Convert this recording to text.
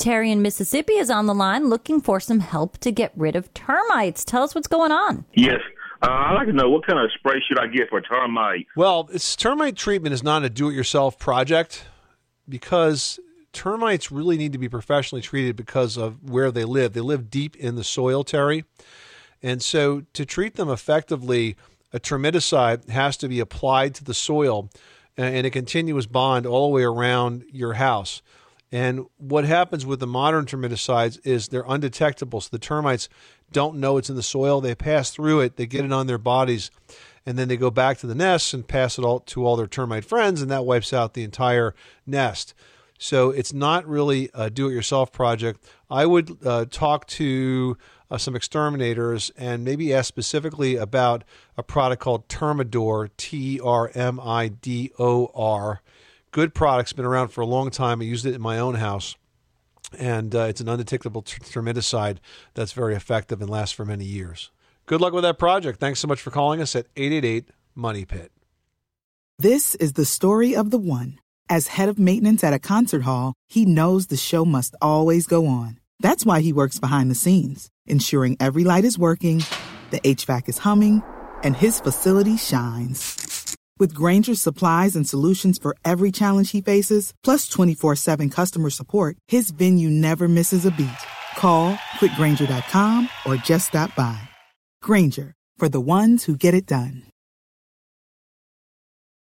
Terry in Mississippi is on the line looking for some help to get rid of termites. Tell us what's going on. Yes. I'd like to know what kind of spray should I get for termites? Well, termite treatment is not a do-it-yourself project because termites really need to be professionally treated because of where they live. They live deep in the soil, Terry. And so to treat them effectively, a termiticide has to be applied to the soil in a continuous bond all the way around your house. And what happens with the modern termiticides is they're undetectable. So the termites don't know it's in the soil. They pass through it, they get it on their bodies, and then they go back to the nests and pass it all to all their termite friends, and that wipes out the entire nest. So it's not really a do-it-yourself project. I would talk to some exterminators and maybe ask specifically about a product called Termidor, Termidor. Good product's been around for a long time. I used it in my own house, and it's an undetectable termiticide that's very effective and lasts for many years. Good luck with that project. Thanks so much for calling us at 888-MONEY-PIT. This is the story of the one. As head of maintenance at a concert hall, he knows the show must always go on. That's why he works behind the scenes, ensuring every light is working, the HVAC is humming, and his facility shines. With Grainger's supplies and solutions for every challenge he faces, plus 24/7 customer support, his venue never misses a beat. Call quickgrainger.com or just stop by. Grainger, for the ones who get it done.